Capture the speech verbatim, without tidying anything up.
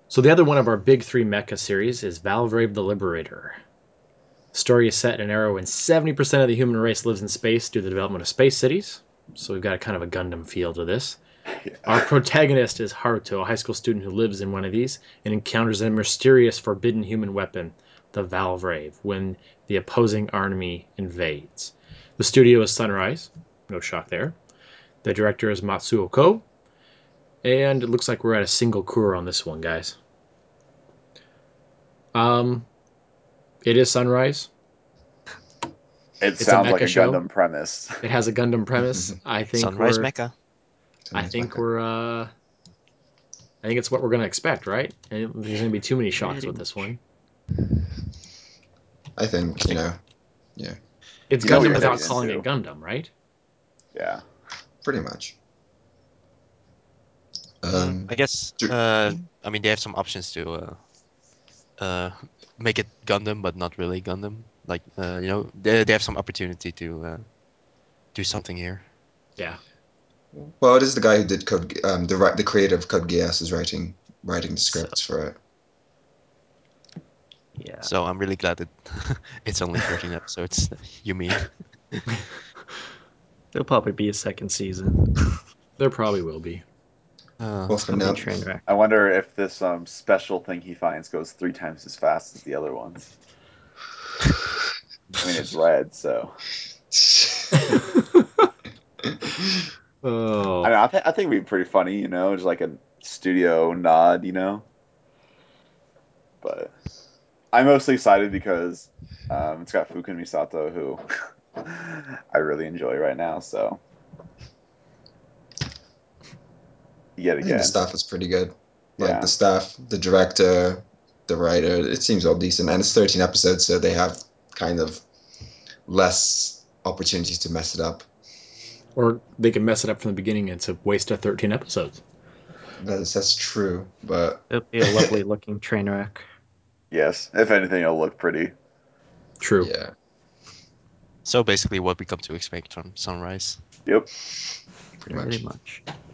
So the other one of our big three mecha series is Valvrave the Liberator. The story is set in an era when seventy percent of the human race lives in space due to the development of space cities. So we've got a kind of a Gundam feel to this. Yeah. Our protagonist is Haruto, a high school student who lives in one of these and encounters a mysterious forbidden human weapon, the Valvrave, when the opposing army invades. The studio is Sunrise. No shock there. The director is Matsuo Ko. And it looks like we're at a single crew on this one, guys. Um, it is Sunrise. It It's a sounds like mecha a show. Gundam premise. It has a Gundam premise. I think Sunrise we're Mecha. I think we're uh I think it's what we're gonna expect, right? And there's gonna be too many shocks Pretty with this one. I think, you know, yeah, It's You know what Gundam you're without getting calling it into. Gundam, right? Yeah. pretty much. Uh, Um, I guess. do- Uh, I mean, they have some options to uh, uh, make it Gundam, but not really Gundam. Like, uh, you know, they they have some opportunity to uh, do something here. Yeah. well, it is the guy who did Code, Ge- um, the ri- the creator of Code Geass is writing writing the So, scripts for it. yeah. So I'm really glad that it's only thirteen episodes. You mean? There'll probably be a second season. There probably will be. Uh, Well, It's for gonna be a now, train wreck. I wonder if this um special thing he finds goes three times as fast as the other ones. I mean, it's red, so I Oh. don't know. I, th- I think it'd be pretty funny, you know, just like a studio nod, you know. But I'm mostly excited because um, it's got Fuken Misato, who I really enjoy right now. So yet I think the again, staff is pretty good. Like the yeah, staff, the director, the writer, it seems all decent. And it's thirteen episodes, so they have kind of less opportunities to mess it up. Or they can mess it up from the beginning and it's a waste of thirteen episodes. That's that's true, but It'll be a lovely looking train wreck. yes. If anything, it'll look pretty. True. yeah, so basically, what we come to expect from Sunrise. Yep. pretty Pretty much. much.